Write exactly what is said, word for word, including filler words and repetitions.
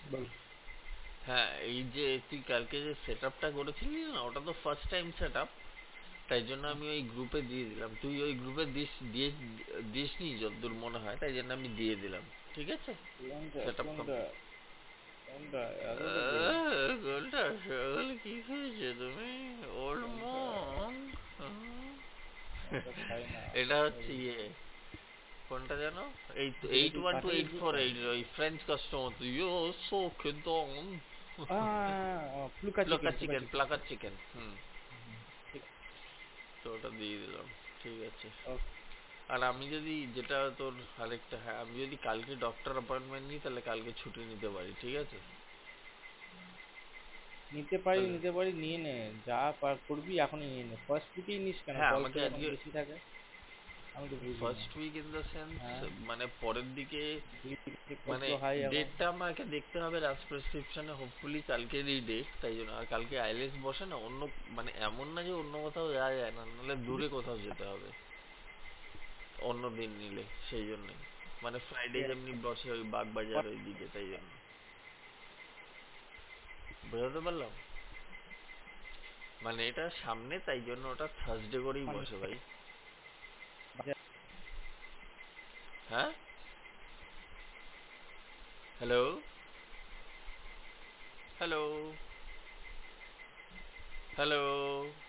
বল। হ্যাঁ, এই যে তুই কালকে যে সেট আপটা করেছিলি না, ওটা তো ফার্স্ট টাইম সেট আপ। তাই জন্য আমি ওই গ্রুপে দিয়ে দিলাম, তুই ওই গ্রুপে দিস দিয়ে দিসনি যতদূর মনে হয়, তাই জন্য আমি দিয়ে দিলাম। ঠিক আছে, কোনটা সেট আপ কোনটা কমপ্লিট। কোনটা এতটা দেরি? গোলটা সকালে কি খেয়েছো তুমি, ওল্ড কোনটা? মঙ্ক? কোনটা খাই না। এটা হচ্ছে ওই ইয়ে, কোনটা যেন, এইট যেটা এইট তুই ওয়ান টু এইট পাঠালি ফোর তো। এইট ওই ফ্রেঞ্চ কাস্টমার তো ইয়ো সো খেদন। আহ ফ্লুকা চিকেন, প্লাকার ফ্লুকা চিকেন, চিকেন। প্লাকার চিকেন, হুম। ঠিক তো ওটা দিয়ে দিলাম। ঠিক আছে। আছে। আর আমি যদি যেটা তোর আরেকটা, হ্যাঁ, আমি যদি কালকে ডক্টর অ্যাপয়েন্টমেন্ট নিই তাহলে কালকে ছুটি নিতে পারি, ঠিক আছে? নিতে পারি, তাহলে নিতে পারি, নিয়ে নে। যা পার করবি এখনই নিয়ে নে, ফার্স্ট উইকেই নিস কেন? হ্যাঁ, কলটা আমাকে যখন আজকে বেশি থাকে। আমি তো বুঝি না। First week in the sense, হ্যাঁ, মানে পরের দিকে, মানে কত হাই এখন। ডেটটা আমাকে দেখতে হবে রাজ প্রেসক্রিপশনে, হোপফুলি কালকেরই ডেট, তাই জন্য। আর কালকে আইএলএস বসে না অন্য, মানে এমন না যে অন্য কোথাও যাওয়া যায় না, নাহলে দূরে কোথাও যেতে হবে অন্য দিন নিলে, সেই জন্যই। মানে ফ্রাইডে যেমনি বসে ওই বাগবাজার ওই দিকে, তাই জন্য। বোঝাতে পারলাম? মানে এটা সামনে, তাই জন্য ওটা থার্সডে করেই মানে বসে ভাই। বাজার। হ্যাঁ, হ্যালো, হ্যালো, হ্যালো।